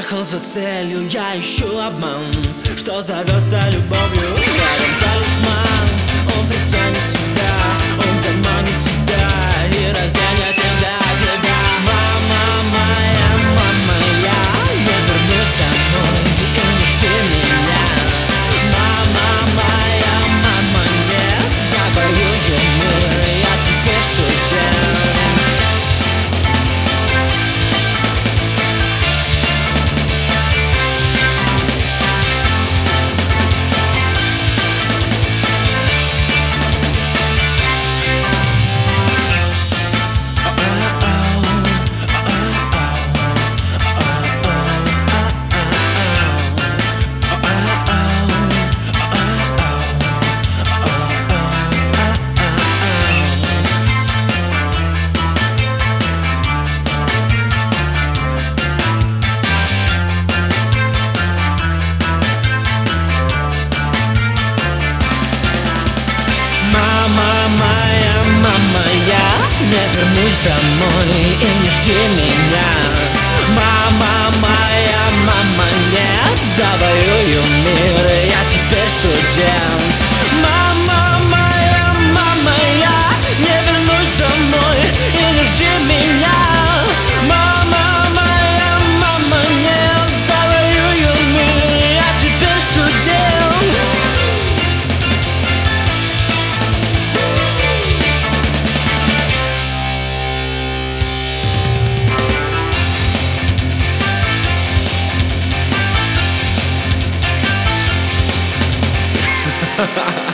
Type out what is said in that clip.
Ехал за целью, я ищу обман, что зовется любовью. Рядом талисман, он притянет тебя, он заманит тебя и разденет тебя, тебя. Мама моя, не вернусь домой и не жди меня. Мама моя, нет, завоюю мир, я теперь студент. Мама, я не вернусь домой и не жди меня. Мама моя, нет, завоюю мир, я теперь студент. Мама моя, я не вернусь домой и не жди меня. Мама моя, нет, завоюю мир, я теперь студент. Ha ha ha.